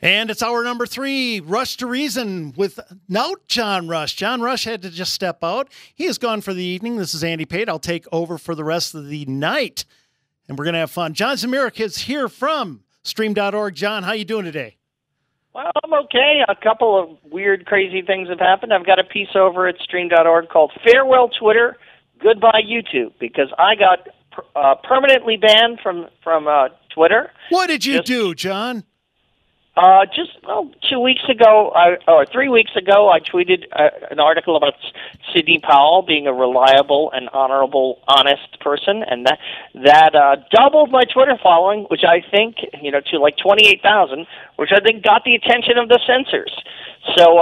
And it's hour number 3, Rush to Reason with John Rush. John Rush had to just step out. He is gone for the evening. This is Andy Pate. I'll take over for the rest of the night, and we're going to have fun. John Zmirak is here from Stream.org. John, how you doing today? Well, I'm okay. A couple of weird, crazy things have happened. I've got a piece over at Stream.org called Farewell Twitter, Goodbye YouTube, because I got permanently banned from Twitter. What did you do, John? 2 weeks ago, or 3 weeks ago, I tweeted an article about Sidney Powell being a reliable and honorable, honest person, and that doubled my Twitter following, which I think, to like 28,000, which I think got the attention of the censors. So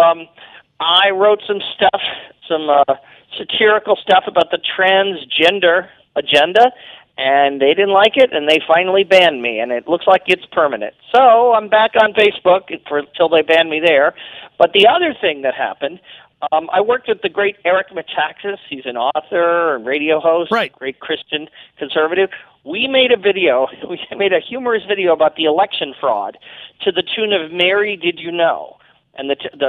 I wrote some stuff, some satirical stuff about the transgender agenda, and they didn't like it, and they finally banned me, and it looks like it's permanent. So I'm back on Facebook until they ban me there. But the other thing that happened, I worked with the great Eric Metaxas. He's an author and radio host, right. Great Christian conservative. We made a humorous video about the election fraud to the tune of "Mary, Did You Know?" And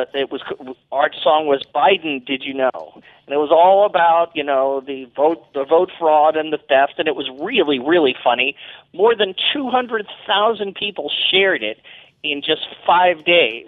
our song was "Biden, Did You Know?" And it was all about, the vote fraud and the theft, and it was really, really funny. More than 200,000 people shared it in just 5 days.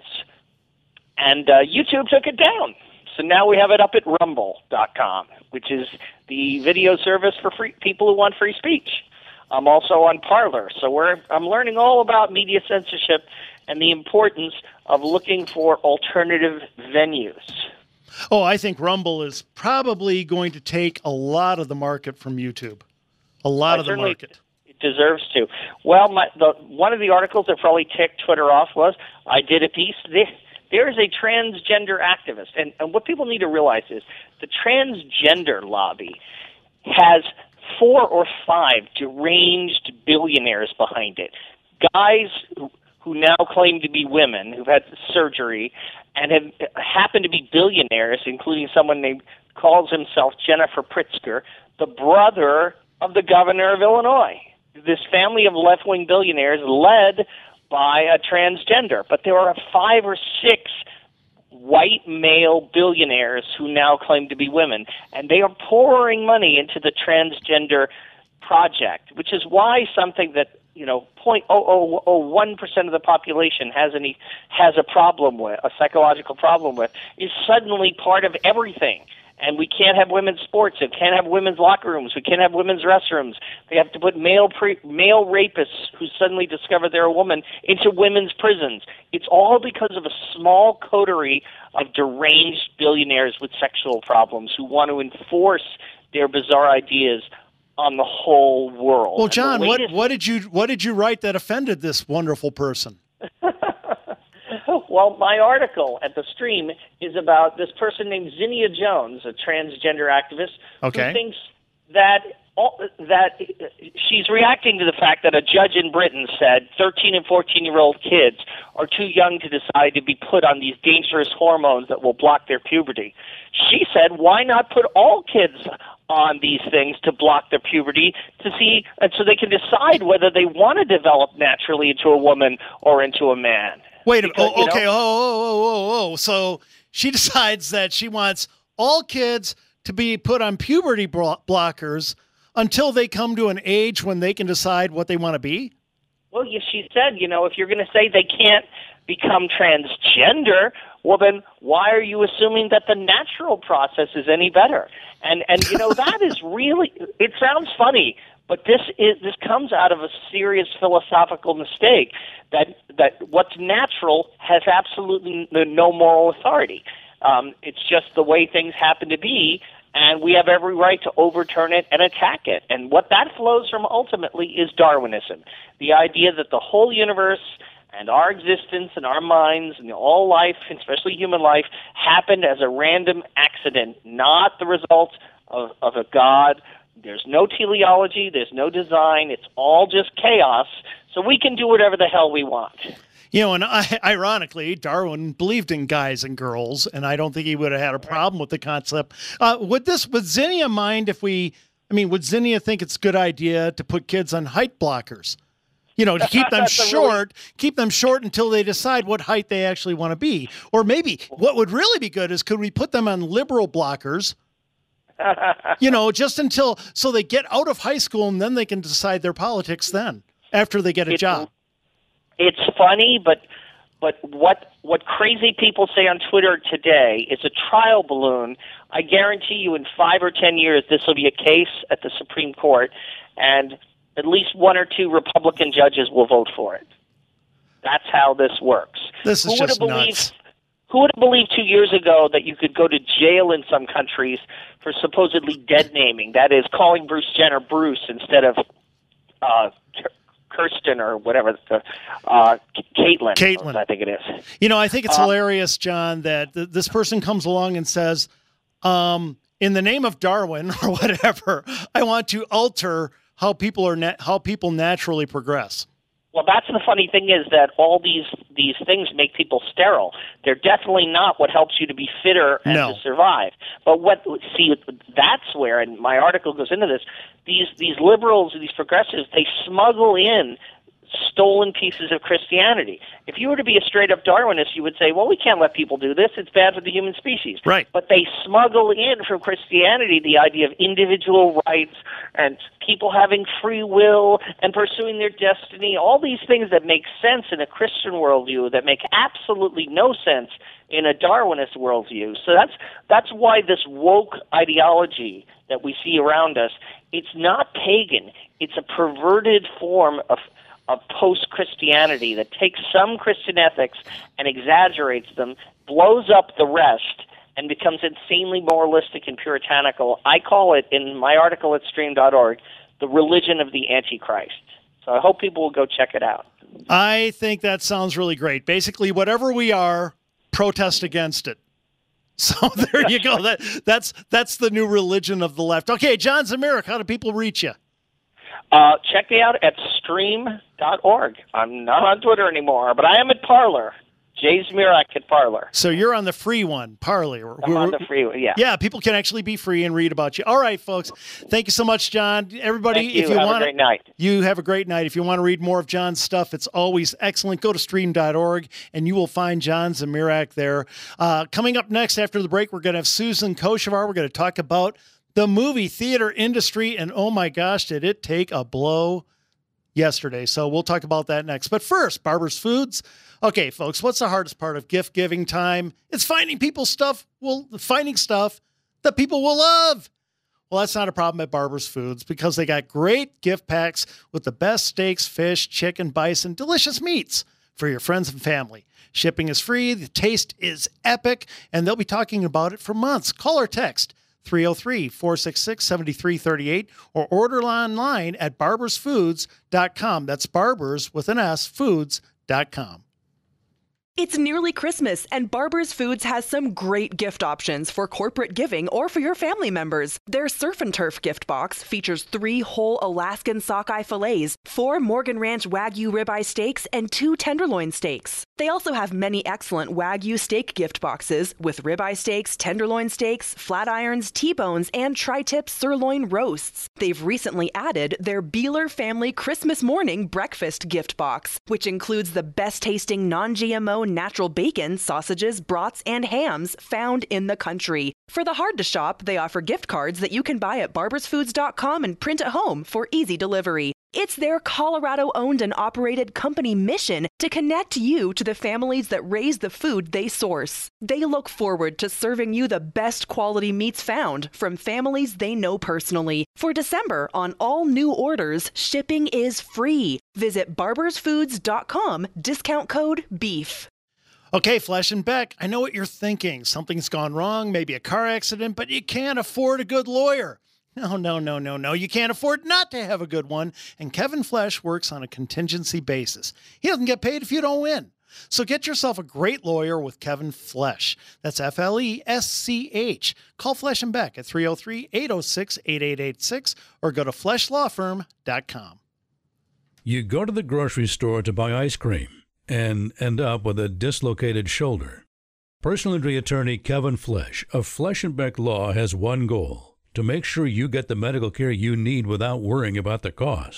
And YouTube took it down. So now we have it up at rumble.com, which is the video service for people who want free speech. I'm also on Parler. So I'm learning all about media censorship and the importance of looking for alternative venues. Oh, I think Rumble is probably going to take a lot of the market from YouTube. A lot of the market. It deserves to. Well, one of the articles that probably ticked Twitter off was I did a piece. There is a transgender activist, and what people need to realize is the transgender lobby has 4 or 5 deranged billionaires behind it. Guys who now claim to be women, who've had surgery, and have happened to be billionaires, including someone named calls himself Jennifer Pritzker, the brother of the governor of Illinois. This family of left-wing billionaires led by a transgender. But there are 5 or 6 white male billionaires who now claim to be women, and they are pouring money into the transgender project, which is why something that 0.0001% of the population has a problem with, a psychological problem with, is suddenly part of everything. And we can't have women's sports. We can't have women's locker rooms. We can't have women's restrooms. They have to put male rapists who suddenly discover they're a woman into women's prisons. It's all because of a small coterie of deranged billionaires with sexual problems who want to enforce their bizarre ideas on the whole world. Well, John, what did you write that offended this wonderful person? Well, my article at the Stream is about this person named Zinnia Jones, a transgender activist, who thinks that she's reacting to the fact that a judge in Britain said 13 and 14-year-old kids are too young to decide to be put on these dangerous hormones that will block their puberty. She said, why not put all kids on these things to block their puberty and so they can decide whether they want to develop naturally into a woman or into a man. Wait a minute. Okay. So she decides that she wants all kids to be put on puberty blockers until they come to an age when they can decide what they want to be? Well, she said, if you're going to say they can't become transgender, well, then why are you assuming that the natural process is any better? And that is really, it sounds funny, but this comes out of a serious philosophical mistake that what's natural has absolutely no moral authority. It's just the way things happen to be, and we have every right to overturn it and attack it. And what that flows from ultimately is Darwinism, the idea that the whole universe and our existence and our minds and all life, especially human life, happened as a random accident, not the result of a God. There's no teleology, there's no design, it's all just chaos, so we can do whatever the hell we want. And ironically, Darwin believed in guys and girls, and I don't think he would have had a problem with the concept. Would Zinnia mind would Zinnia think it's a good idea to put kids on height blockers? To keep them That's short, keep them short until they decide what height they actually want to be. Or maybe what would really be good is could we put them on liberal blockers, just until, so they get out of high school and then they can decide their politics then after they get a job. It's funny, but what crazy people say on Twitter today is a trial balloon. I guarantee you in 5 or 10 years this will be a case at the Supreme Court, and at least 1 or 2 Republican judges will vote for it. That's how this works. This is just nuts. Who would have believed 2 years ago that you could go to jail in some countries for supposedly dead naming? That is, calling Bruce Jenner Bruce instead of Kirsten or whatever, Caitlin, I think it is. I think it's hilarious, John, that this person comes along and says, in the name of Darwin or whatever, I want to alter how people naturally progress. Well, that's the funny thing is that all these things make people sterile. They're definitely not what helps you to be fitter and to survive. But that's where, and my article goes into this, these liberals, these progressives, they smuggle in stolen pieces of Christianity. If you were to be a straight-up Darwinist, you would say, well, we can't let people do this. It's bad for the human species. Right. But they smuggle in from Christianity the idea of individual rights and people having free will and pursuing their destiny, all these things that make sense in a Christian worldview that make absolutely no sense in a Darwinist worldview. So that's why this woke ideology that we see around us, it's not pagan. It's a perverted form of post-Christianity that takes some Christian ethics and exaggerates them, blows up the rest, and becomes insanely moralistic and puritanical. I call it, in my article at stream.org, the religion of the Antichrist. So I hope people will go check it out. I think that sounds really great. Basically, whatever we are, protest against it. So there you go. That's the new religion of the left. Okay, John Zmirak, how do people reach you? Check me out at stream.org. I'm not on Twitter anymore, but I am at Parler. Jay Zmirak at Parler. So you're on the free one, Parler. I'm on the free one, yeah. Yeah, people can actually be free and read about you. All right, folks. Thank you so much, John. Everybody, Thank you. if you have want a great night. You have a great night. If you want to read more of John's stuff, it's always excellent. Go to stream.org and you will find John Zmirak there. Coming up next after the break, we're going to have Susan Kochevar. We're going to talk about the movie theater industry, and oh my gosh, did it take a blow yesterday. So we'll talk about that next. But first, Barber's Foods. Okay, folks, what's the hardest part of gift giving time? It's finding finding stuff that people will love. Well, that's not a problem at Barber's Foods because they got great gift packs with the best steaks, fish, chicken, bison, delicious meats for your friends and family. Shipping is free, the taste is epic, and they'll be talking about it for months. Call or text 303-466-7338 or order online at barbersfoods.com. That's barbers with an S, foods.com. It's nearly Christmas, and Barber's Foods has some great gift options for corporate giving or for your family members. Their Surf and Turf gift box features 3 whole Alaskan sockeye fillets, 4 Morgan Ranch Wagyu ribeye steaks, and 2 tenderloin steaks. They also have many excellent Wagyu steak gift boxes with ribeye steaks, tenderloin steaks, flat irons, T-bones, and tri-tip sirloin roasts. They've recently added their Beeler Family Christmas Morning Breakfast gift box, which includes the best-tasting non-GMO natural bacon, sausages, brats, and hams found in the country. For the hard to shop, they offer gift cards that you can buy at barbersfoods.com and print at home for easy delivery. It's their Colorado-owned and operated company mission to connect you to the families that raise the food they source. They look forward to serving you the best quality meats found from families they know personally. For December, on all new orders, shipping is free. Visit barbersfoods.com, discount code BEEF. Okay, Flesh and Beck, I know what you're thinking. Something's gone wrong, maybe a car accident, but you can't afford a good lawyer. No. You can't afford not to have a good one. And Kevin Flesh works on a contingency basis. He doesn't get paid if you don't win. So get yourself a great lawyer with Kevin Flesh. That's Flesch. Call Flesh and Beck at 303-806-8886 or go to fleshlawfirm.com. You go to the grocery store to buy ice cream and end up with a dislocated shoulder. Personal injury attorney Kevin Flesh of Flesh and Beck Law has one goal: to make sure you get the medical care you need without worrying about the cost.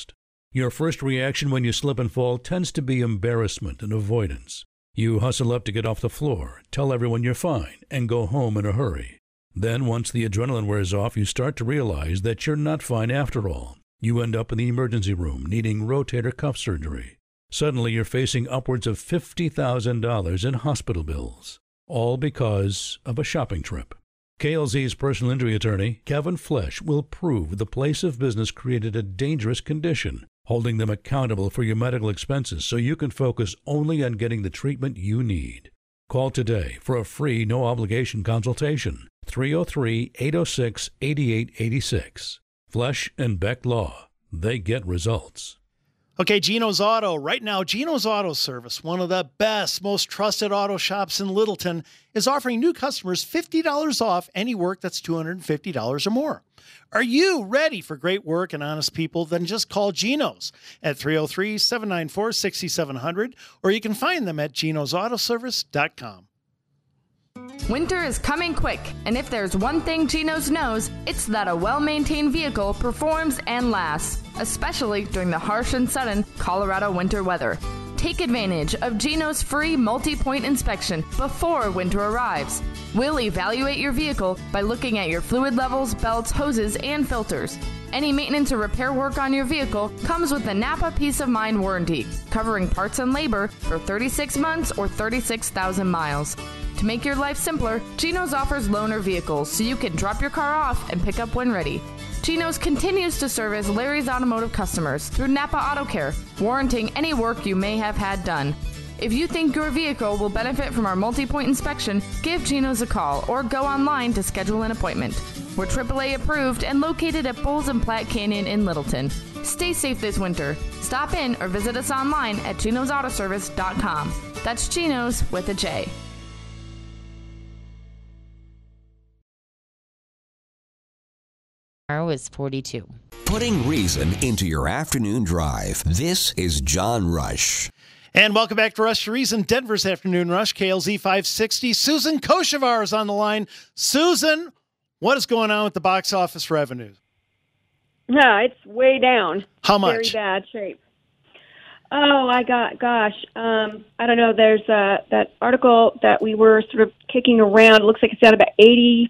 Your first reaction when you slip and fall tends to be embarrassment and avoidance. You hustle up to get off the floor, tell everyone you're fine, and go home in a hurry. Then, once the adrenaline wears off, you start to realize that you're not fine after all. You end up in the emergency room needing rotator cuff surgery. Suddenly, you're facing upwards of $50,000 in hospital bills, all because of a shopping trip. KLZ's personal injury attorney, Kevin Flesh, will prove the place of business created a dangerous condition, holding them accountable for your medical expenses so you can focus only on getting the treatment you need. Call today for a free, no-obligation consultation, 303-806-8886. Flesh and Beck Law. They get results. Okay, Gino's Auto. Right now, Gino's Auto Service, one of the best, most trusted auto shops in Littleton, is offering new customers $50 off any work that's $250 or more. Are you ready for great work and honest people? Then just call Gino's at 303-794-6700, or you can find them at ginosautoservice.com. Winter is coming quick, and if there's one thing Gino's knows, it's that a well-maintained vehicle performs and lasts, especially during the harsh and sudden Colorado winter weather. Take advantage of Gino's free multi-point inspection before winter arrives. We'll evaluate your vehicle by looking at your fluid levels, belts, hoses, and filters. Any maintenance or repair work on your vehicle comes with the Napa Peace of Mind warranty, covering parts and labor for 36 months or 36,000 miles. To make your life simpler, Gino's offers loaner vehicles so you can drop your car off and pick up when ready. Gino's continues to service Larry's Automotive customers through Napa Auto Care, warranting any work you may have had done. If you think your vehicle will benefit from our multi-point inspection, give Gino's a call or go online to schedule an appointment. We're AAA approved and located at Bulls and Platte Canyon in Littleton. Stay safe this winter. Stop in or visit us online at ginosautoservice.com. That's Gino's with a J. Tomorrow is 42. Putting reason into your afternoon drive. This is John Rush. And welcome back to Rush to Reason, Denver's Afternoon Rush, KLZ 560. Susan Koshevar is on the line. Susan, what is going on with the box office revenue? No, it's way down. How much? Very bad shape. Oh, I don't know. There's that article that we were sort of kicking around. It looks like it's down about 80%.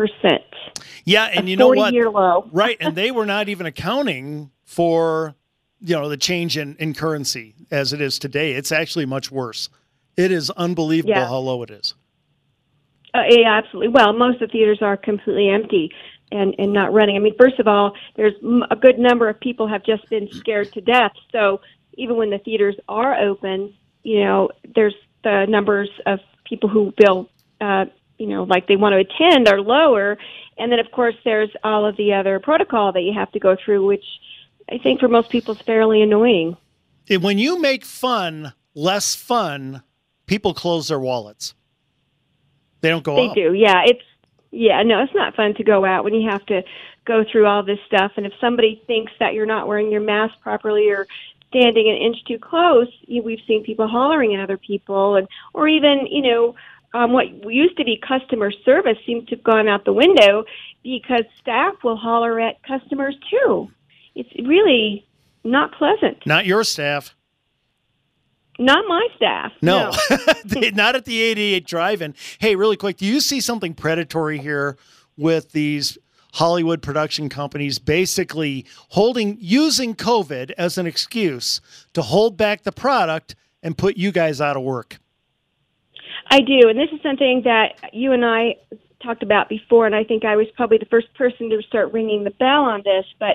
Yeah, and you know what? 40-year low. Right, and they were not even accounting for, the change in currency as it is today. It's actually much worse. It is unbelievable how low it is. Yeah, absolutely. Well, most of the theaters are completely empty and not running. I mean, first of all, there's a good number of people have just been scared to death. So even when the theaters are open, there's the numbers of people who feel like they want to attend are lower. And then, of course, there's all of the other protocol that you have to go through, which I think for most people is fairly annoying. When you make fun less fun, people close their wallets. They don't go out. They do, yeah. It's not fun to go out when you have to go through all this stuff. And if somebody thinks that you're not wearing your mask properly or standing an inch too close, we've seen people hollering at other people, or even, what used to be customer service seems to have gone out the window because staff will holler at customers too. It's really not pleasant. Not your staff. Not my staff. No. Not at the 88 Drive-In. Hey, really quick, do you see something predatory here with these Hollywood production companies basically using COVID as an excuse to hold back the product and put you guys out of work? I do, and this is something that you and I talked about before, and I think I was probably the first person to start ringing the bell on this, but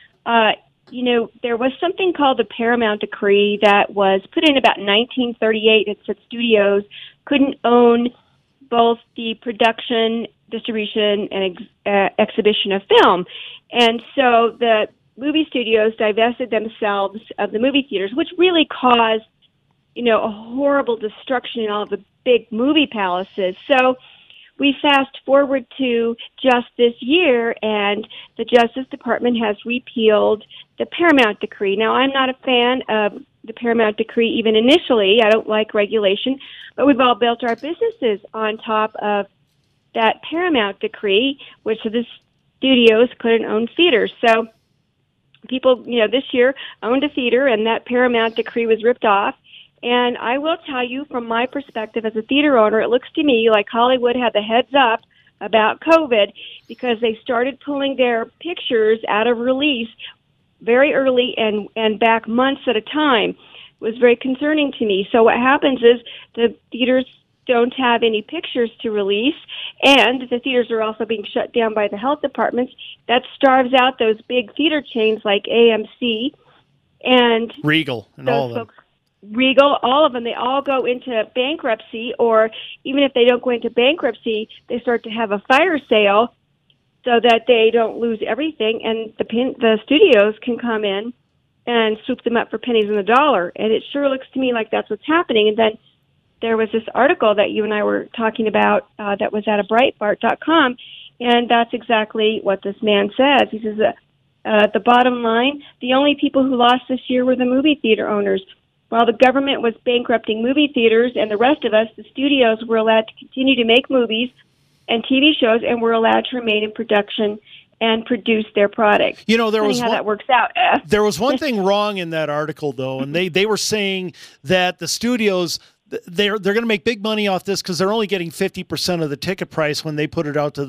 there was something called the Paramount Decree that was put in about 1938. It said studios couldn't own both the production, distribution, and exhibition of film. And so the movie studios divested themselves of the movie theaters, which really caused, a horrible destruction in all of the big movie palaces. So we fast forward to just this year, and the Justice Department has repealed the Paramount Decree. Now, I'm not a fan of the Paramount Decree even initially. I don't like regulation, but we've all built our businesses on top of that Paramount Decree, which the studios couldn't own theaters. So people, this year owned a theater, and that Paramount decree was ripped off. And I will tell you, from my perspective as a theater owner, it looks to me like Hollywood had the heads up about COVID because they started pulling their pictures out of release very early and back months at a time. It was very concerning to me. So what happens is the theaters don't have any pictures to release, and the theaters are also being shut down by the health departments. That starves out those big theater chains like AMC and Regal and all of them. Regal, all of them, they all go into bankruptcy, or even if they don't go into bankruptcy, they start to have a fire sale so that they don't lose everything, and the studios can come in and swoop them up for pennies on the dollar. And it sure looks to me like that's what's happening. And then there was this article that you and I were talking about that was at Breitbart.com, and that's exactly what this man says. He says the bottom line, the only people who lost this year were the movie theater owners. While the government was bankrupting movie theaters and the rest of us, the studios were allowed to continue to make movies and TV shows, and were allowed to remain in production and produce their product. There was how that works out. There was one thing wrong in that article, though, and they were saying that the studios, they're going to make big money off this because they're only getting 50% of the ticket price when they put it out to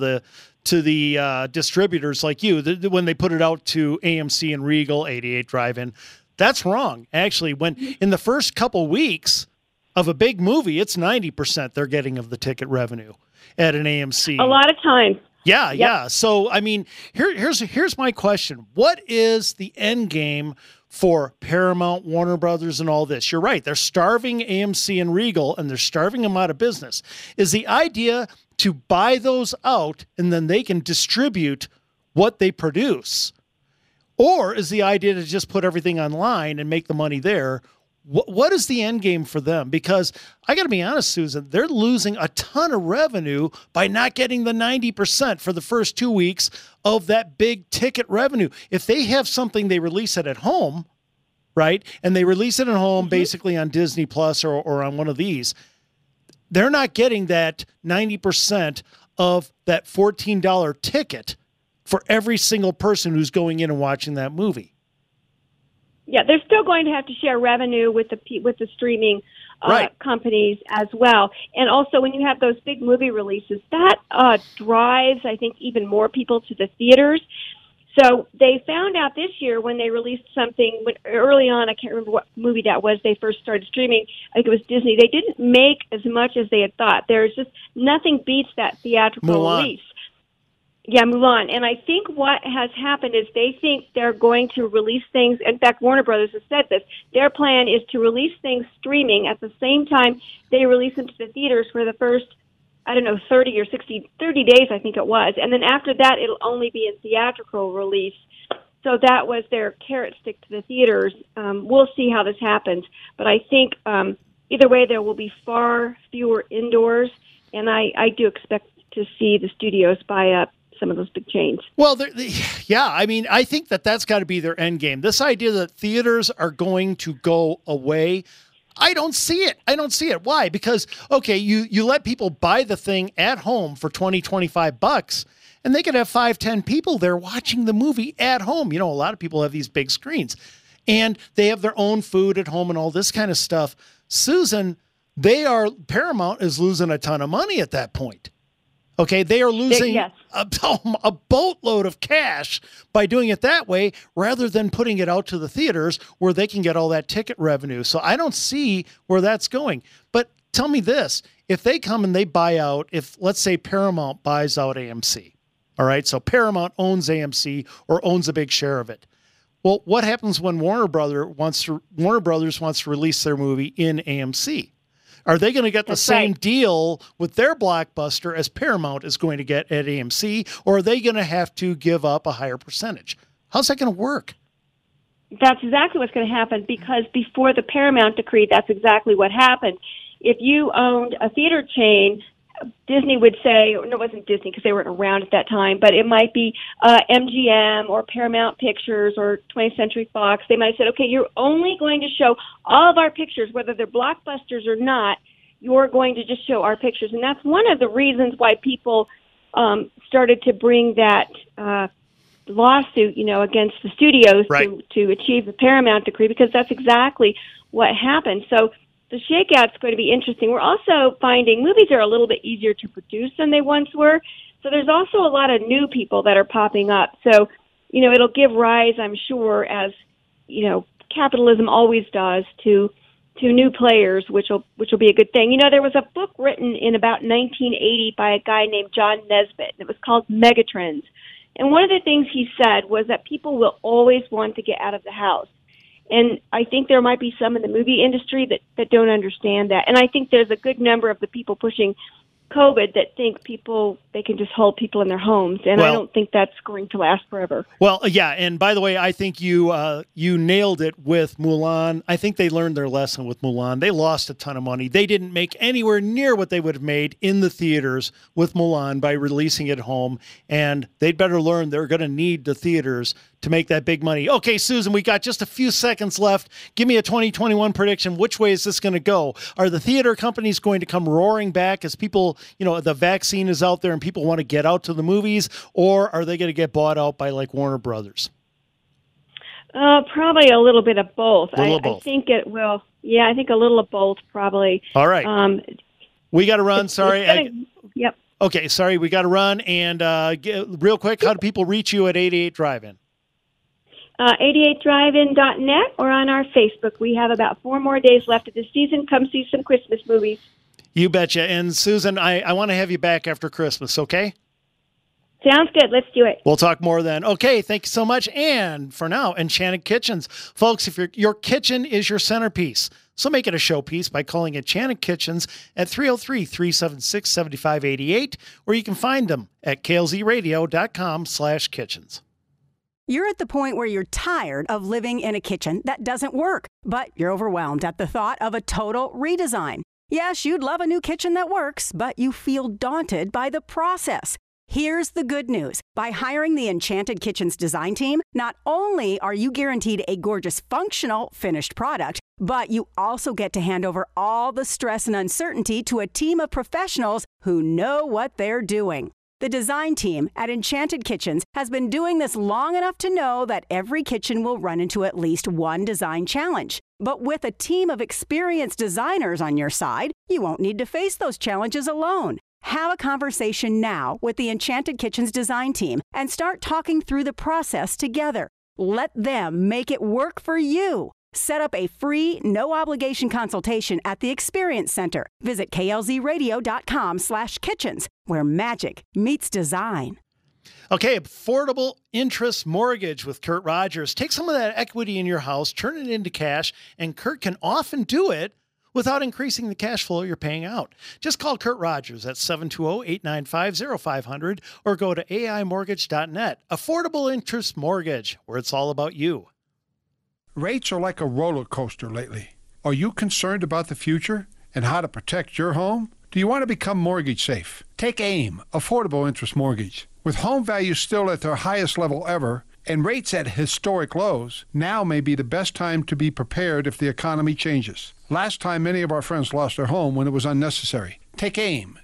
the distributors like you. When they put it out to AMC and Regal, 88 Drive-In. That's wrong. Actually, when in the first couple weeks of a big movie, it's 90% they're getting of the ticket revenue at an AMC. A lot of times. Yeah, Yep. yeah. So, I mean, here's my question. What is the end game for Paramount, Warner Brothers, and all this? You're right. They're starving AMC and Regal, and they're starving them out of business. Is the idea to buy those out, and then they can distribute what they produce? Or is the idea to just put everything online and make the money there? What is the end game for them? Because I got to be honest, Susan, they're losing a ton of revenue by not getting the 90% for the first 2 weeks of that big ticket revenue. If they have something, they release it at home, right? And they release it at home basically on Disney Plus or on one of these. They're not getting that 90% of that $14 ticket for every single person who's going in and watching that movie. Yeah, they're still going to have to share revenue with the streaming Right. companies as well. And also, when you have those big movie releases, that drives, I think, even more people to the theaters. So they found out this year when they released something early on, I can't remember what movie that was, they first started streaming, I think it was Disney, they didn't make as much as they had thought. There's just nothing beats that theatrical Mulan. release. Yeah, Mulan. And I think what has happened is they think they're going to release things. In fact, Warner Brothers has said this. Their plan is to release things streaming at the same time they release them to the theaters for the first, 30 or 30 days, I think it was. And then after that, it'll only be in theatrical release. So that was their carrot stick to the theaters. We'll see how this happens. But I think either way, there will be far fewer indoors. And I do expect to see the studios buy up some of those big chains. Well, yeah, I mean, I think that's got to be their end game. This idea that theaters are going to go away, I don't see it. I don't see it. Why? Because, okay, you let people buy the thing at home for $20, $25, and they could have 5, 10 people there watching the movie at home. A lot of people have these big screens, and they have their own food at home and all this kind of stuff. Susan, Paramount is losing a ton of money at that point. Okay, they are losing a boatload of cash by doing it that way rather than putting it out to the theaters where they can get all that ticket revenue. So I don't see where that's going. But tell me this, if they come and they buy out, if let's say Paramount buys out AMC, all right, so Paramount owns AMC or owns a big share of it. Well, what happens when Warner Brothers wants to release their movie in AMC? Are they going to get the same deal with their blockbuster as Paramount is going to get at AMC, or are they going to have to give up a higher percentage? How's that going to work? That's exactly what's going to happen, because before the Paramount decree, that's exactly what happened. If you owned a theater chain, Disney would say, no, it wasn't Disney because they weren't around at that time, but it might be MGM or Paramount Pictures or 20th Century Fox. They might have said, okay, you're only going to show all of our pictures, whether they're blockbusters or not, you're going to just show our pictures. And that's one of the reasons why people started to bring that lawsuit, against the studios Right. to achieve the Paramount decree, because that's exactly what happened. So the shakeout's going to be interesting. We're also finding movies are a little bit easier to produce than they once were. So there's also a lot of new people that are popping up. So, it'll give rise, I'm sure, as, capitalism always does, to new players, which will be a good thing. There was a book written in about 1980 by a guy named John Nesbitt. It was called Megatrends. And one of the things he said was that people will always want to get out of the house. And I think there might be some in the movie industry that don't understand that. And I think there's a good number of the people pushing COVID that think they can just hold people in their homes. And I don't think that's going to last forever. Well, yeah. And by the way, I think you nailed it with Mulan. I think they learned their lesson with Mulan. They lost a ton of money. They didn't make anywhere near what they would have made in the theaters with Mulan by releasing it home. And they'd better learn they're going to need the theaters to make that big money. Okay, Susan, we got just a few seconds left. Give me a 2021 prediction. Which way is this going to go? Are the theater companies going to come roaring back as people, the vaccine is out there and people want to get out to the movies, or are they going to get bought out by like Warner Brothers? Probably a little bit of both. I think it will. Yeah, I think a little of both probably. All right. We got to run. Sorry. Yep. Okay, sorry. We got to run. And real quick, how do people reach you at 88 Drive-In? 88drivein.net or on our Facebook. We have about 4 more days left of the season. Come see some Christmas movies. You betcha. And Susan, I want to have you back after Christmas, okay? Sounds good. Let's do it. We'll talk more then. Okay, thank you so much. And for now, Enchanted Kitchens. Folks, if your kitchen is your centerpiece, so make it a showpiece by calling Enchanted Kitchens at 303-376-7588, or you can find them at klzradio.com/kitchens. You're at the point where you're tired of living in a kitchen that doesn't work, but you're overwhelmed at the thought of a total redesign. Yes, you'd love a new kitchen that works, but you feel daunted by the process. Here's the good news. By hiring the Enchanted Kitchens design team, not only are you guaranteed a gorgeous, functional, finished product, but you also get to hand over all the stress and uncertainty to a team of professionals who know what they're doing. The design team at Enchanted Kitchens has been doing this long enough to know that every kitchen will run into at least one design challenge. But with a team of experienced designers on your side, you won't need to face those challenges alone. Have a conversation now with the Enchanted Kitchens design team and start talking through the process together. Let them make it work for you. Set up a free, no-obligation consultation at the Experience Center. Visit klzradio.com/kitchens, where magic meets design. Okay, affordable interest mortgage with Kurt Rogers. Take some of that equity in your house, turn it into cash, and Kurt can often do it without increasing the cash flow you're paying out. Just call Kurt Rogers at 720-895-0500 or go to aimortgage.net. Affordable interest mortgage, where it's all about you. Rates are like a roller coaster lately. Are you concerned about the future and how to protect your home? Do you want to become mortgage safe? Take AIM, Affordable Interest Mortgage. With home values still at their highest level ever and rates at historic lows, now may be the best time to be prepared if the economy changes. Last time, many of our friends lost their home when it was unnecessary. Take AIM,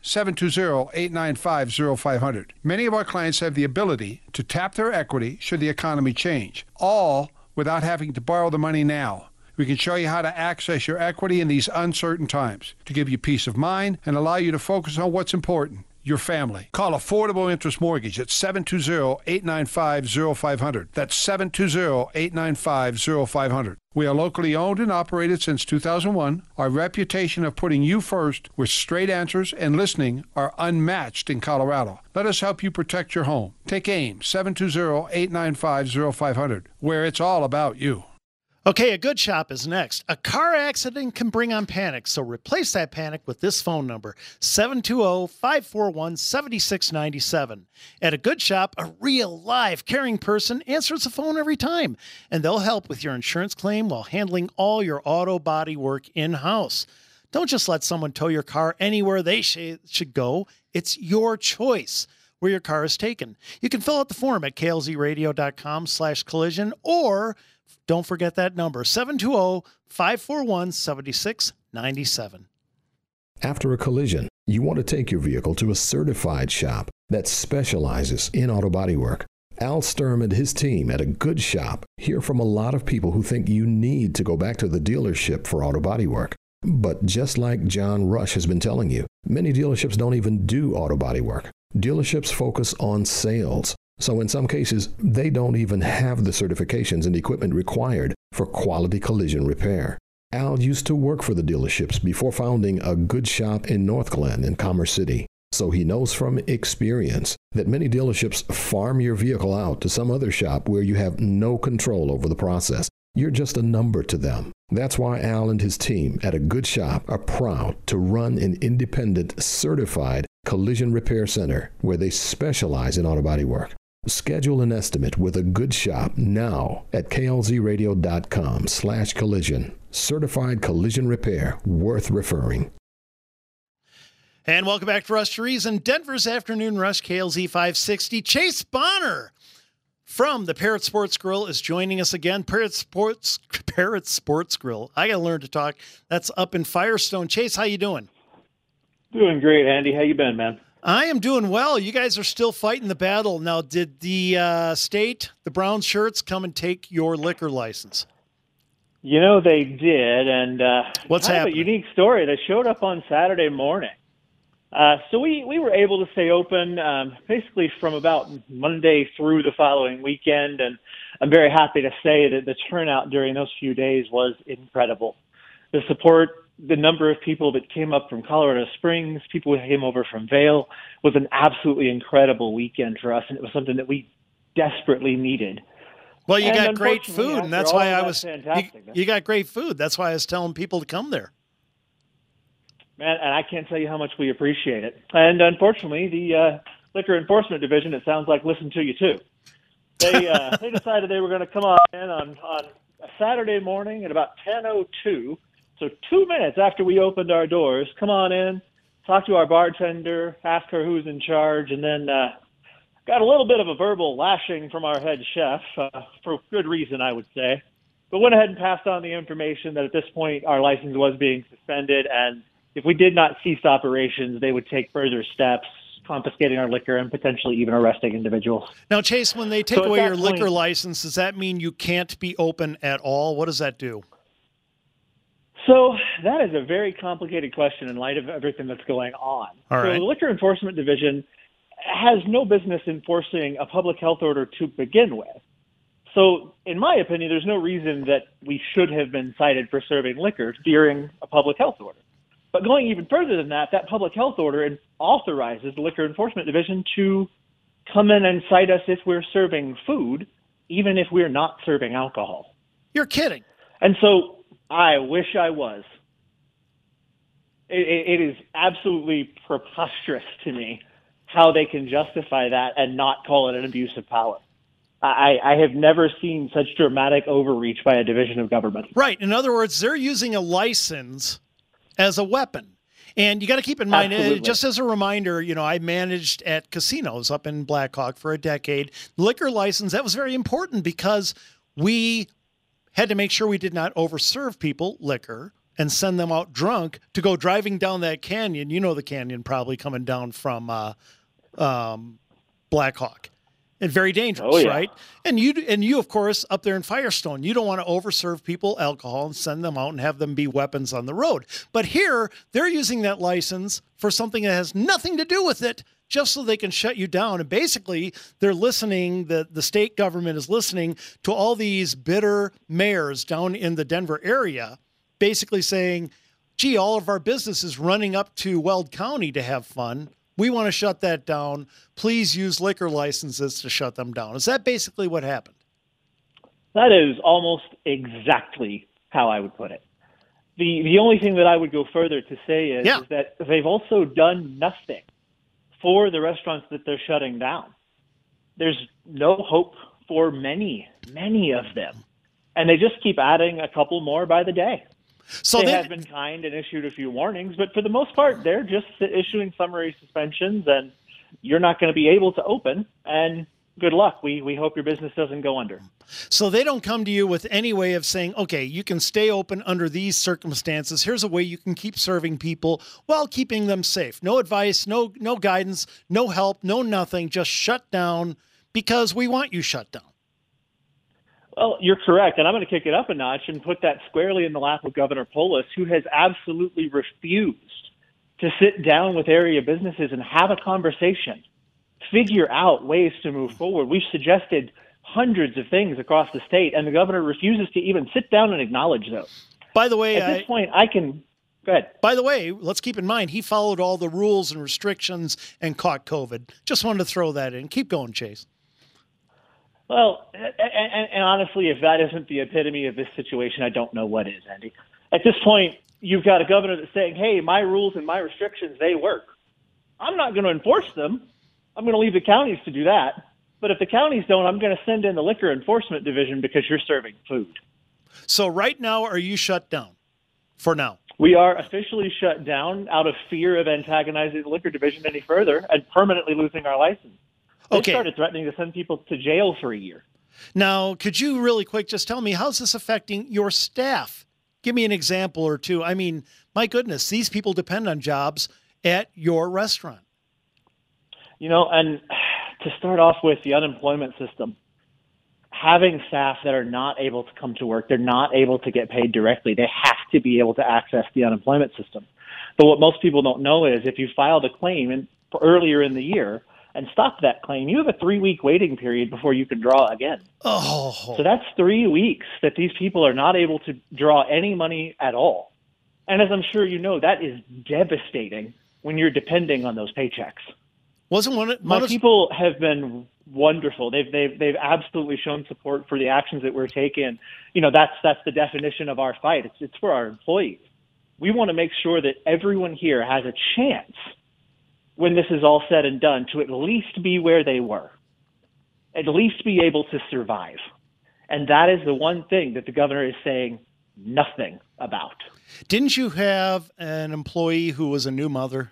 720-895-0500. Many of our clients have the ability to tap their equity should the economy change, all without having to borrow the money now. We can show you how to access your equity in these uncertain times to give you peace of mind and allow you to focus on what's important, your family. Call Affordable Interest Mortgage at 720-895-0500. That's 720-895-0500. We are locally owned and operated since 2001. Our reputation of putting you first with straight answers and listening are unmatched in Colorado. Let us help you protect your home. Take AIM, 720-895-0500, where it's all about you. Okay, a good shop is next. A car accident can bring on panic, so replace that panic with this phone number, 720-541-7697. At a good shop, a real, live, caring person answers the phone every time, and they'll help with your insurance claim while handling all your auto body work in-house. Don't just let someone tow your car anywhere they should go. It's your choice where your car is taken. You can fill out the form at klzradio.com/collision, or don't forget that number, 720-541-7697. After a collision, you want to take your vehicle to a certified shop that specializes in auto body work. Al Sturm and his team at A Good Shop hear from a lot of people who think you need to go back to the dealership for auto body work. But just like John Rush has been telling you, many dealerships don't even do auto body work. Dealerships focus on sales. So in some cases, they don't even have the certifications and equipment required for quality collision repair. Al used to work for the dealerships before founding A Good Shop in North Glen and Commerce City. So he knows from experience that many dealerships farm your vehicle out to some other shop where you have no control over the process. You're just a number to them. That's why Al and his team at A Good Shop are proud to run an independent, certified collision repair center where they specialize in auto body work. Schedule an estimate with A Good Shop now at klzradio.com/collision. Certified collision repair, worth referring. And welcome back to Rush to Reason, Denver's Afternoon Rush, KLZ 560. Chase Bonner from the Parrot Sports Grill is joining us again. Parrot Sports Grill. I got to learn to talk. That's up in Firestone. Chase, how you doing? Doing great, Andy. How you been, man? I am doing well. You guys are still fighting the battle. Now, did the state, the brown shirts, come and take your liquor license? You know, they did, and what's happening? A unique story. They showed up on Saturday morning. So we were able to stay open basically from about Monday through the following weekend, and I'm very happy to say that the turnout during those few days was incredible. The support, the number of people that came up from Colorado Springs, people who came over from Vail, was an absolutely incredible weekend for us, and it was something that we desperately needed. Well, you got great food, and that's why I was. You got great food. That's why I was telling people to come there. Man, and I can't tell you how much we appreciate it. And unfortunately, the Liquor Enforcement Division, it sounds like, listened to you too. They decided they were going to come on in on a Saturday morning at about 10:02. So 2 minutes after we opened our doors, come on in, talk to our bartender, ask her who's in charge, and then got a little bit of a verbal lashing from our head chef, for good reason, I would say. But went ahead and passed on the information that at this point our license was being suspended, and if we did not cease operations, they would take further steps, confiscating our liquor and potentially even arresting individuals. Now, Chase, when they take away your liquor license, does that mean you can't be open at all? What does that do? So that is a very complicated question in light of everything that's going on. All right. So the Liquor Enforcement Division has no business enforcing a public health order to begin with. So in my opinion, there's no reason that we should have been cited for serving liquor during a public health order. But going even further than that, that public health order authorizes the Liquor Enforcement Division to come in and cite us if we're serving food, even if we're not serving alcohol. You're kidding. And so I wish I was. It is absolutely preposterous to me how they can justify that and not call it an abuse of power. I have never seen such dramatic overreach by a division of government. Right. In other words, they're using a license as a weapon. And you got to keep in mind, just as a reminder, you know, I managed at casinos up in Blackhawk for a decade. Liquor license, that was very important because we had to make sure we did not overserve people liquor and send them out drunk to go driving down that canyon. You know the canyon probably coming down from Blackhawk. And very dangerous, right? And you, of course, up there in Firestone, you don't want to overserve people alcohol and send them out and have them be weapons on the road. But here, they're using that license for something that has nothing to do with it, just so they can shut you down. And basically, they're listening, the state government is listening to all these bitter mayors down in the Denver area, basically saying, gee, all of our business is running up to Weld County to have fun. We want to shut that down. Please use liquor licenses to shut them down. Is that basically what happened? That is almost exactly how I would put it. The only thing that I would go further to say is that they've also done nothing for the restaurants that they're shutting down. There's no hope for many of them. And they just keep adding a couple more by the day. So they have been kind and issued a few warnings, but for the most part, they're just issuing summary suspensions, and you're not going to be able to open, and good luck. We hope your business doesn't go under. So they don't come to you with any way of saying, okay, you can stay open under these circumstances. Here's a way you can keep serving people while keeping them safe. No advice, no guidance, no help, no nothing. Just shut down because we want you shut down. Well, you're correct, and I'm going to kick it up a notch and put that squarely in the lap of Governor Polis, who has absolutely refused to sit down with area businesses and have a conversation, figure out ways to move forward. We've suggested hundreds of things across the state, and the governor refuses to even sit down and acknowledge those. By the way, at this point, I can go ahead. By the way, let's keep in mind he followed all the rules and restrictions and caught COVID. Just wanted to throw that in. Keep going, Chase. Well, and honestly, if that isn't the epitome of this situation, I don't know what is, Andy. At this point, you've got a governor that's saying, hey, my rules and my restrictions, they work. I'm not going to enforce them. I'm going to leave the counties to do that. But if the counties don't, I'm going to send in the Liquor Enforcement Division because you're serving food. So right now, are you shut down for now? We are officially shut down out of fear of antagonizing the Liquor Division any further and permanently losing our license. They started threatening to send people to jail for a year. Now, could you really quick just tell me, how's this affecting your staff? Give me an example or two. I mean, my goodness, these people depend on jobs at your restaurant. You know, and to start off with the unemployment system, having staff that are not able to come to work, they're not able to get paid directly. They have to be able to access the unemployment system. But what most people don't know is if you filed a claim earlier in the year and stop that claim, you have a 3-week waiting period before you can draw again. Oh. So that's 3 weeks that these people are not able to draw any money at all. And as I'm sure you know, that is devastating when you're depending on those paychecks. My people have been wonderful. They've absolutely shown support for the actions that we're taking. You know, that's the definition of our fight. It's for our employees. We want to make sure that everyone here has a chance when this is all said and done to at least be where they were, at least be able to survive. And that is the one thing that the governor is saying nothing about. Didn't you have an employee who was a new mother?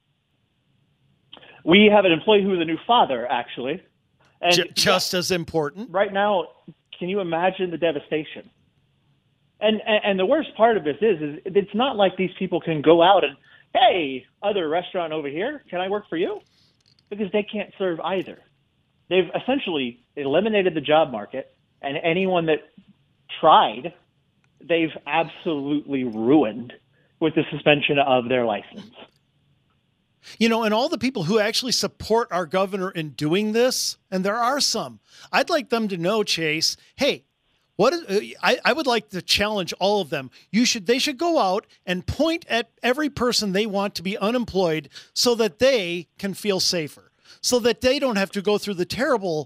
We have an employee who is a new father, actually. And just as important. Right now, can you imagine the devastation? And the worst part of this is it's not like these people can go out and, hey, other restaurant over here, can I work for you? Because they can't serve either. They've essentially eliminated the job market, and anyone that tried, they've absolutely ruined with the suspension of their license. You know, and all the people who actually support our governor in doing this, and there are some, I'd like them to know, Chase, hey, I would like to challenge all of them. They should go out and point at every person they want to be unemployed so that they can feel safer, so that they don't have to go through the terrible,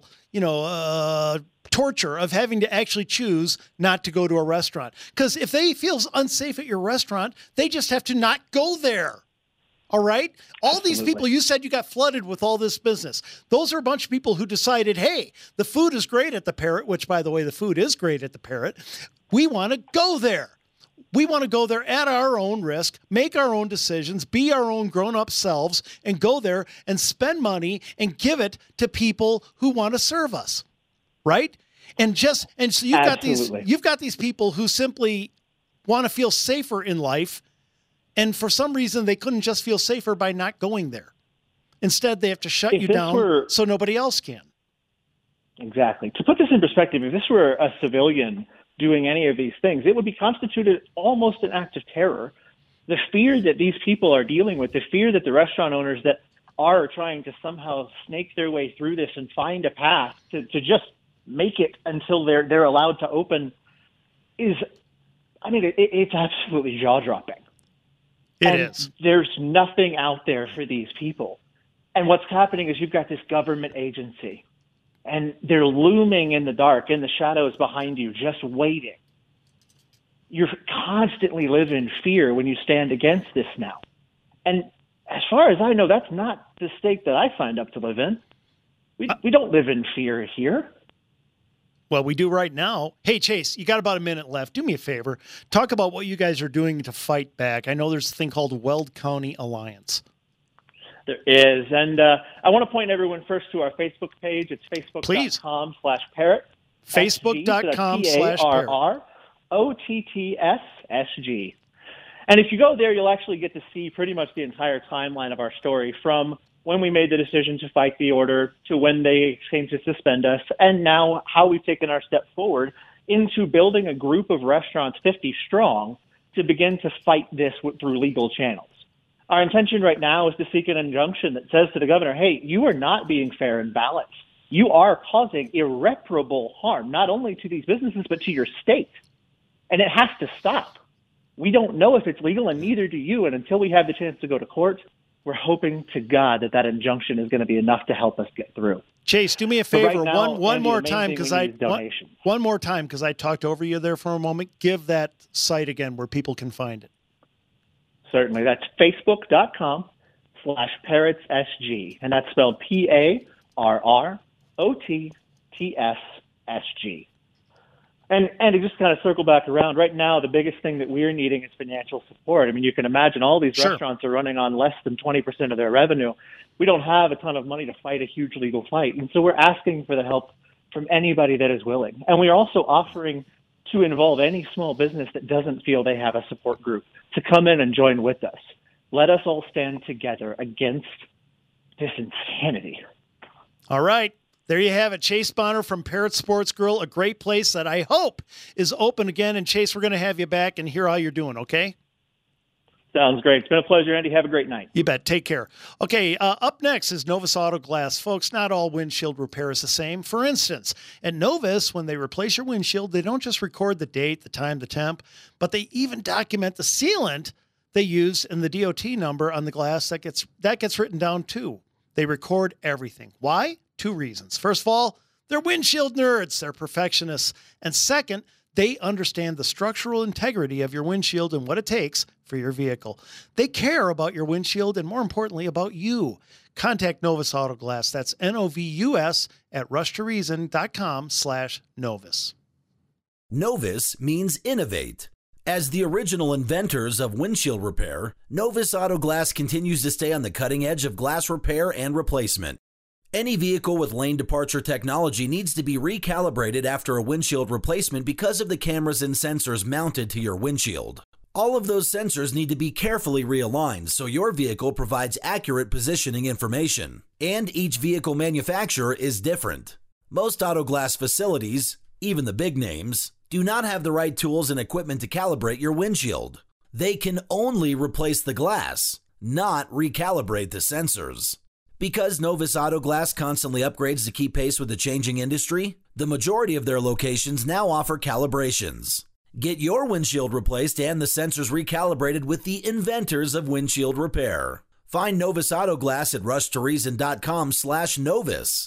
torture of having to actually choose not to go to a restaurant. Because if they feel unsafe at your restaurant, they just have to not go there. All right? All these people, you said you got flooded with all this business. Those are a bunch of people who decided, hey, the food is great at the Parrot, which, by the way, the food is great at the Parrot. We want to go there. We want to go there at our own risk, make our own decisions, be our own grown-up selves, and go there and spend money and give it to people who want to serve us. Right? And so you've got these people who simply want to feel safer in life. And for some reason, they couldn't just feel safer by not going there. Instead, they have to shut you down so nobody else can. Exactly. To put this in perspective, if this were a civilian doing any of these things, it would be constituted almost an act of terror. The fear that these people are dealing with, the fear that the restaurant owners that are trying to somehow snake their way through this and find a path to just make it until they're allowed to open is, it's absolutely jaw-dropping. It is. There's nothing out there for these people. And what's happening is you've got this government agency, and they're looming in the dark, in the shadows behind you, just waiting. You constantly live in fear when you stand against this now. And as far as I know, that's not the state that I signed up to live in. We don't live in fear here. Well, we do right now. Hey, Chase, you got about a minute left. Do me a favor. Talk about what you guys are doing to fight back. I know there's a thing called Weld County Alliance. There is. And I want to point everyone first to our Facebook page. It's facebook.com/Parrot. Facebook.com/Parrot. OTTSSG. And if you go there, you'll actually get to see pretty much the entire timeline of our story from when we made the decision to fight the order, to when they came to suspend us, and now how we've taken our step forward into building a group of restaurants 50 strong to begin to fight this through legal channels. Our intention right now is to seek an injunction that says to the governor, hey, you are not being fair and balanced. You are causing irreparable harm, not only to these businesses, but to your state. And it has to stop. We don't know if it's legal, and neither do you. And until we have the chance to go to court, we're hoping to God that injunction is going to be enough to help us get through. Chase, do me a favor, right now, one Andy, more time, because one more time, because I talked over you there for a moment. Give that site again where people can find it. Certainly. That's facebook.com/parrotssg, and that's spelled PARROTTSSG. And to just kind of circle back around, right now the biggest thing that we're needing is financial support. I mean, you can imagine all these restaurants are running on less than 20% of their revenue. We don't have a ton of money to fight a huge legal fight, and so we're asking for the help from anybody that is willing. And we are also offering to involve any small business that doesn't feel they have a support group to come in and join with us. Let us all stand together against this insanity. All right. There you have it. Chase Bonner from Parrot Sports Grill, a great place that I hope is open again. And Chase, we're going to have you back and hear how you're doing, okay? Sounds great. It's been a pleasure, Andy. Have a great night. You bet. Take care. Okay, up next is Novus Auto Glass. Folks, not all windshield repair is the same. For instance, at Novus, when they replace your windshield, they don't just record the date, the time, the temp, but they even document the sealant they used and the DOT number on the glass that gets written down too. They record everything. Why? 2 reasons. First of all, they're windshield nerds. They're perfectionists. And second, they understand the structural integrity of your windshield and what it takes for your vehicle. They care about your windshield and, more importantly, about you. Contact Novus Auto Glass. That's NOVUS at rushtoreason.com/Novus. Novus means innovate. As the original inventors of windshield repair, Novus Auto Glass continues to stay on the cutting edge of glass repair and replacement. Any vehicle with lane departure technology needs to be recalibrated after a windshield replacement because of the cameras and sensors mounted to your windshield. All of those sensors need to be carefully realigned so your vehicle provides accurate positioning information. And each vehicle manufacturer is different. Most auto glass facilities, even the big names, do not have the right tools and equipment to calibrate your windshield. They can only replace the glass, not recalibrate the sensors. Because Novus Auto Glass constantly upgrades to keep pace with the changing industry, the majority of their locations now offer calibrations. Get your windshield replaced and the sensors recalibrated with the inventors of windshield repair. Find Novus Auto Glass at rushtoreason.com/Novus.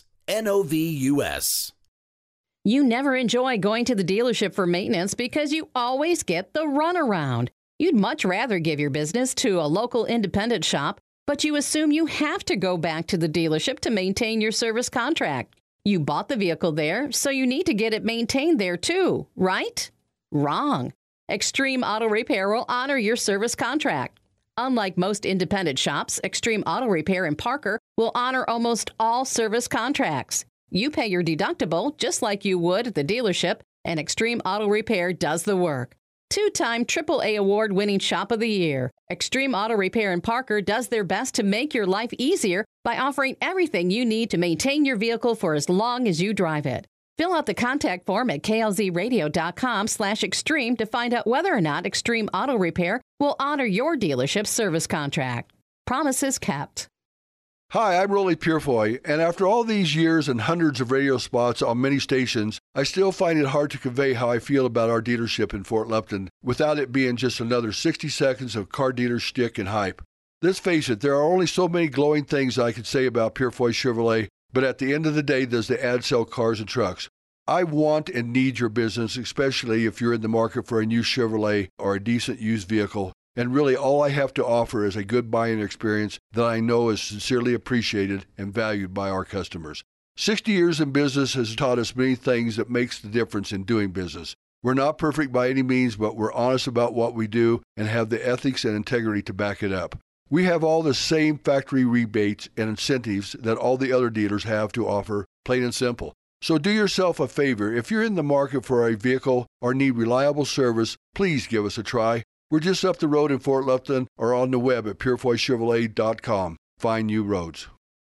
NOVUS. You never enjoy going to the dealership for maintenance because you always get the runaround. You'd much rather give your business to a local independent shop, but you assume you have to go back to the dealership to maintain your service contract. You bought the vehicle there, so you need to get it maintained there too, right? Wrong. Extreme Auto Repair will honor your service contract. Unlike most independent shops, Extreme Auto Repair in Parker will honor almost all service contracts. You pay your deductible just like you would at the dealership, and Extreme Auto Repair does the work. 2-time AAA award-winning Shop of the Year, Extreme Auto Repair in Parker does their best to make your life easier by offering everything you need to maintain your vehicle for as long as you drive it. Fill out the contact form at klzradio.com/extreme to find out whether or not Extreme Auto Repair will honor your dealership's service contract. Promises kept. Hi, I'm Rolly Purefoy, and after all these years and hundreds of radio spots on many stations, I still find it hard to convey how I feel about our dealership in Fort Lupton without it being just another 60 seconds of car dealer shtick and hype. Let's face it, there are only so many glowing things I could say about Purefoy Chevrolet, but at the end of the day, does the ad sell cars and trucks? I want and need your business, especially if you're in the market for a new Chevrolet or a decent used vehicle. And really, all I have to offer is a good buying experience that I know is sincerely appreciated and valued by our customers. 60 years in business has taught us many things that makes the difference in doing business. We're not perfect by any means, but we're honest about what we do and have the ethics and integrity to back it up. We have all the same factory rebates and incentives that all the other dealers have to offer, plain and simple. So do yourself a favor. If you're in the market for a vehicle or need reliable service, please give us a try. We're just up the road in Fort Lupton or on the web at purefoychevrolet.com. Find new roads.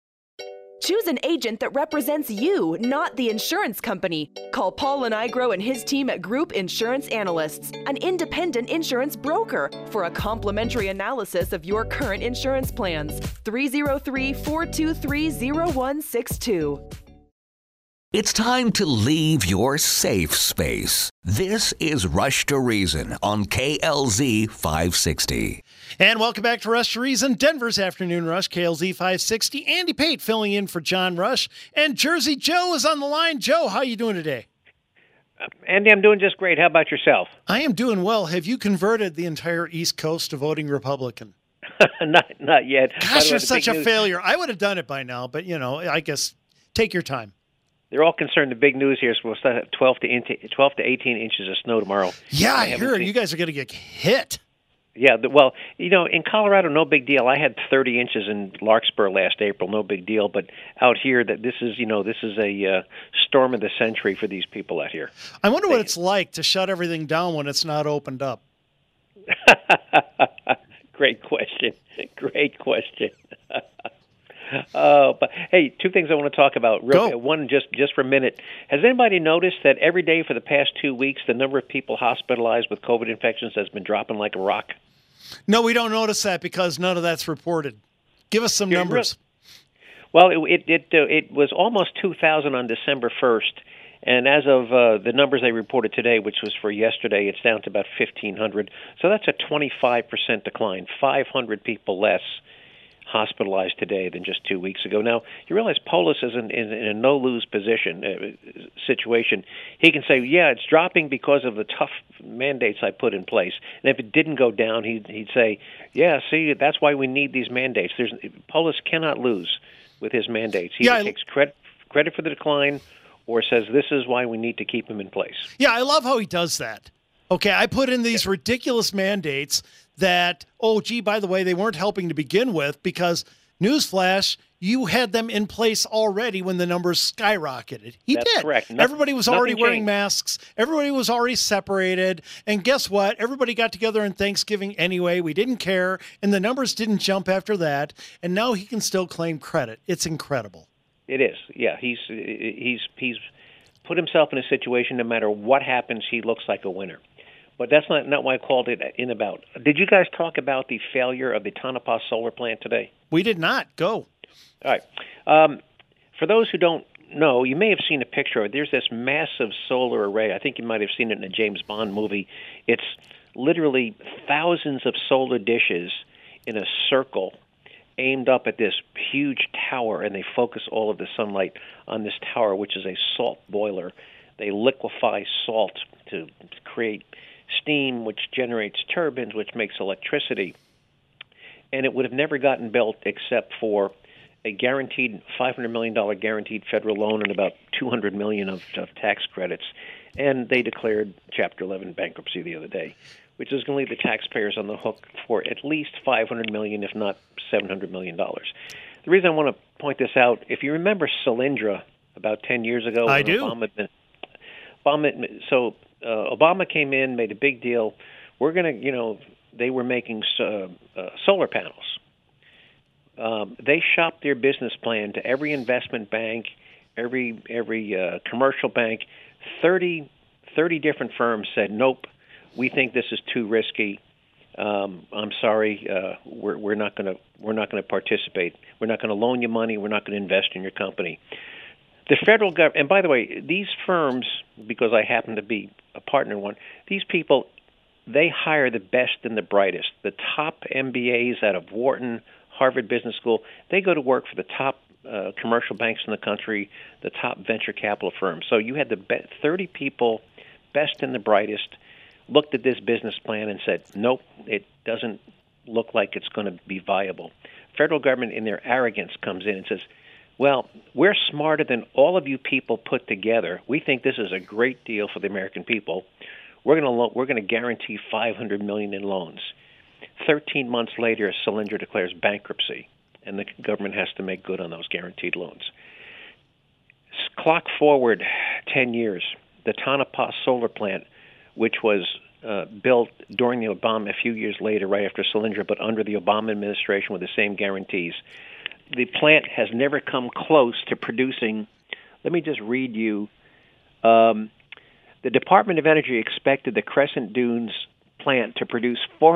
Choose an agent that represents you, not the insurance company. Call Paul Lenigro and his team at Group Insurance Analysts, an independent insurance broker, for a complimentary analysis of your current insurance plans. 303-423-0162. It's time to leave your safe space. This is Rush to Reason on KLZ 560. And welcome back to Rush to Reason, Denver's Afternoon Rush, KLZ 560. Andy Pate filling in for John Rush. And Jersey Joe is on the line. Joe, how are you doing today? Andy, I'm doing just great. How about yourself? I am doing well. Have you converted the entire East Coast to voting Republican? Not yet. Gosh, you're such a failure. I would have done it by now, but, I guess take your time. They're all concerned. The big news here is we'll start at 12 to 18 inches of snow tomorrow. Yeah, I heard you guys are going to get hit. Yeah, in Colorado, no big deal. I had 30 inches in Larkspur last April, no big deal. But out here, this is a storm of the century for these people out here. I wonder what it's like to shut everything down when it's not opened up. Great question. Great question. But hey, two things I want to talk about. One, just for a minute. Has anybody noticed that every day for the past 2 weeks, the number of people hospitalized with COVID infections has been dropping like a rock? No, we don't notice that because none of that's reported. Give us some numbers. Well, it was almost 2,000 on December 1st, and as of the numbers they reported today, which was for yesterday, it's down to about 1,500. So that's a 25% decline, 500 people less hospitalized today than just 2 weeks ago. Now, you realize Polis is in a no-lose situation. He can say, yeah, it's dropping because of the tough mandates I put in place. And if it didn't go down, he'd say, yeah, see, that's why we need these mandates. Polis cannot lose with his mandates. He either takes credit for the decline or says this is why we need to keep him in place. Yeah, I love how he does that. Okay, I put in these ridiculous mandates that, by the way, they weren't helping to begin with because, newsflash, you had them in place already when the numbers skyrocketed. That's did. Correct. Everybody was already wearing masks. Everybody was already separated. And guess what? Everybody got together on Thanksgiving anyway. We didn't care. And the numbers didn't jump after that. And now he can still claim credit. It's incredible. It is. Yeah, he's put himself in a situation, no matter what happens, he looks like a winner. But that's not why I called it in about. Did you guys talk about the failure of the Tonopah solar plant today? We did not. Go. All right. For those who don't know, you may have seen a picture of it. There's this massive solar array. I think you might have seen it in a James Bond movie. It's literally thousands of solar dishes in a circle aimed up at this huge tower, and they focus all of the sunlight on this tower, which is a salt boiler. They liquefy salt to create steam, which generates turbines, which makes electricity. And it would have never gotten built except for a guaranteed $500 million guaranteed federal loan and about $200 million of tax credits. And they declared Chapter 11 bankruptcy the other day, which is going to leave the taxpayers on the hook for at least $500 million, if not $700 million. The reason I want to point this out, if you remember Solyndra about 10 years ago, I do. Obama came in, made a big deal. We're going to, they were making solar panels. They shopped their business plan to every investment bank, every commercial bank. 30 different firms said, nope, we think this is too risky. I'm sorry, we're not going to participate. We're not going to loan you money. We're not going to invest in your company. The federal government, and by the way, these firms, because I happen to be a partner in one, these people, they hire the best and the brightest. The top MBAs out of Wharton, Harvard Business School, they go to work for the top commercial banks in the country, the top venture capital firms. So you had the 30 people, best and the brightest, looked at this business plan and said, nope, it doesn't look like it's going to be viable. Federal government, in their arrogance, comes in and says, well, we're smarter than all of you people put together. We think this is a great deal for the American people. We're going to guarantee $500 million in loans. 13 months later, Solyndra declares bankruptcy, and the government has to make good on those guaranteed loans. Clock forward 10 years, the Tonopah solar plant, which was built during the Obama, a few years later, right after Solyndra, but under the Obama administration with the same guarantees. the plant has never come close to producing. Let me just read you. The Department of Energy expected the Crescent Dunes plant to produce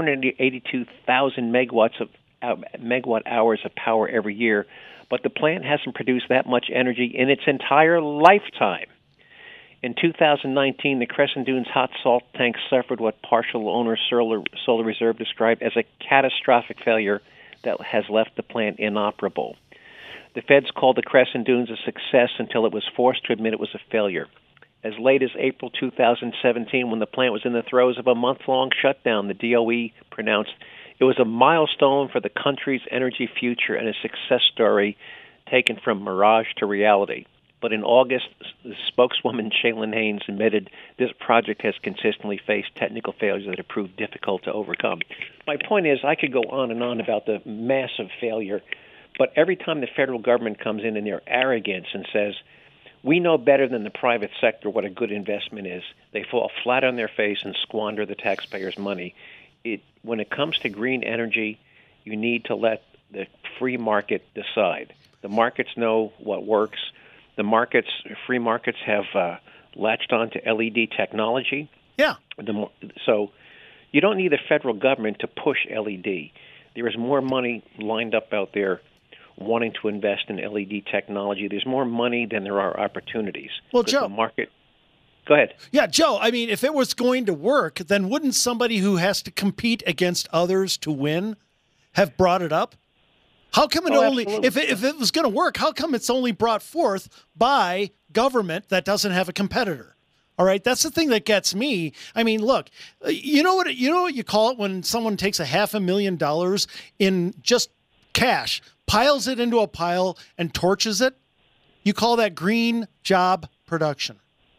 482,000 megawatt hours of power every year, but the plant hasn't produced that much energy in its entire lifetime. In 2019, the Crescent Dunes hot salt tank suffered what partial owner Solar Reserve described as a catastrophic failure that has left the plant inoperable. The feds called the Crescent Dunes a success until it was forced to admit it was a failure. As late as April 2017, when the plant was in the throes of a month-long shutdown, the DOE pronounced it was a milestone for the country's energy future and a success story taken from mirage to reality. But in August, the spokeswoman Shaylin Haynes admitted this project has consistently faced technical failures that have proved difficult to overcome. My point is, I could go on and on about the massive failure, but every time the federal government comes in their arrogance and says, we know better than the private sector what a good investment is, they fall flat on their face and squander the taxpayers' money. When it comes to green energy, you need to let the free market decide. The markets know what works. The free markets have latched on to LED technology. Yeah. So you don't need the federal government to push LED. There is more money lined up out there wanting to invest in LED technology. There's more money than there are opportunities. Well, Joe. The market. Go ahead. Yeah, Joe, I mean, if it was going to work, then wouldn't somebody who has to compete against others to win have brought it up? How come if it was going to work, how come it's only brought forth by government that doesn't have a competitor? All right, that's the thing that gets me. I mean, look, you know what you call it when someone takes $500,000 in just cash, piles it into a pile, and torches it? You call that green job production.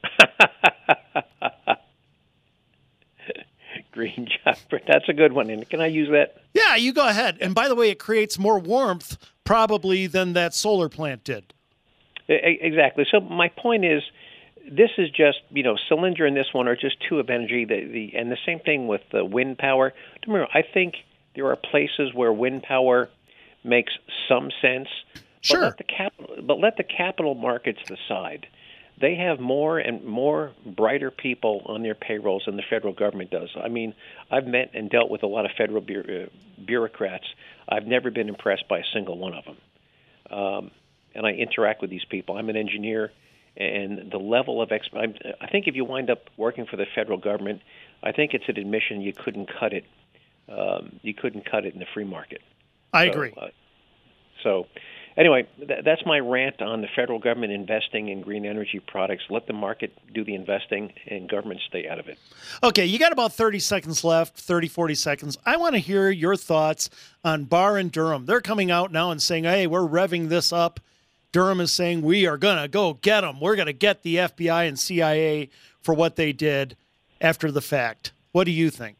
Green job. That's a good one. And can I use that? Yeah, you go ahead. And by the way, it creates more warmth probably than that solar plant did. Exactly. So my point is, this is just, Cylinder and this one are just two of energy. And the same thing with the wind power. Remember, I think there are places where wind power makes some sense. Sure. But let the capital markets decide. They have more and more brighter people on their payrolls than the federal government does. I mean, I've met and dealt with a lot of federal bureaucrats. I've never been impressed by a single one of them. And I interact with these people. I'm an engineer, and the level of I think if you wind up working for the federal government, I think it's an admission you couldn't cut it. You couldn't cut it in the free market. I agree. So anyway, that's my rant on the federal government investing in green energy products. Let the market do the investing and government stay out of it. Okay, you got about 30 seconds left, 40 seconds. I want to hear your thoughts on Barr and Durham. They're coming out now and saying, hey, we're revving this up. Durham is saying we are going to go get them. We're going to get the FBI and CIA for what they did after the fact. What do you think?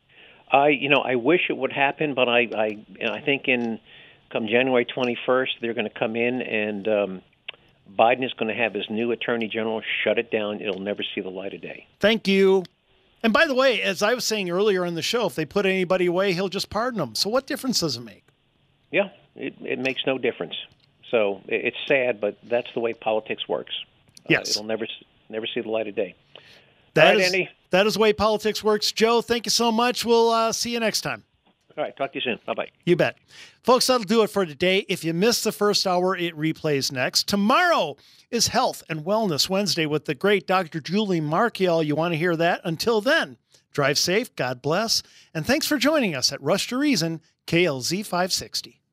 I wish it would happen, but I think come January 21st, they're going to come in and Biden is going to have his new attorney general shut it down. It'll never see the light of day. Thank you. And by the way, as I was saying earlier in the show, if they put anybody away, he'll just pardon them. So what difference does it make? Yeah, it makes no difference. So it's sad, but that's the way politics works. Yes. It'll never see the light of day. Andy. That is the way politics works. Joe, thank you so much. We'll see you next time. All right, talk to you soon. Bye-bye. You bet. Folks, that'll do it for today. If you missed the first hour, it replays next. Tomorrow is Health and Wellness Wednesday with the great Dr. Julie Markiel. You want to hear that? Until then, drive safe, God bless, and thanks for joining us at Rush to Reason, KLZ 560.